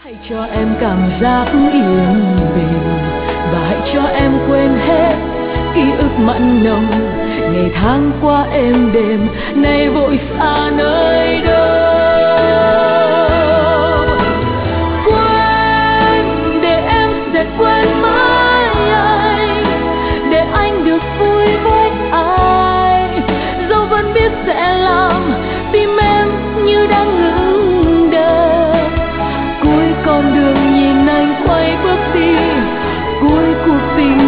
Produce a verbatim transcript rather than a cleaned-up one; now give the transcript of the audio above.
Hãy cho em cảm giác yên bình và hãy cho em quên hết ký ức mặn nồng. Ngày tháng qua êm đềm nay vội xa nơi đâu. Quên để em sẽ quên mãi anh, để anh được vui với ai. Dẫu vẫn biết sẽ làm tim em như đang ngừng đập. Cuối con đường nhìn anh quay bước đi, cuối cuộc tình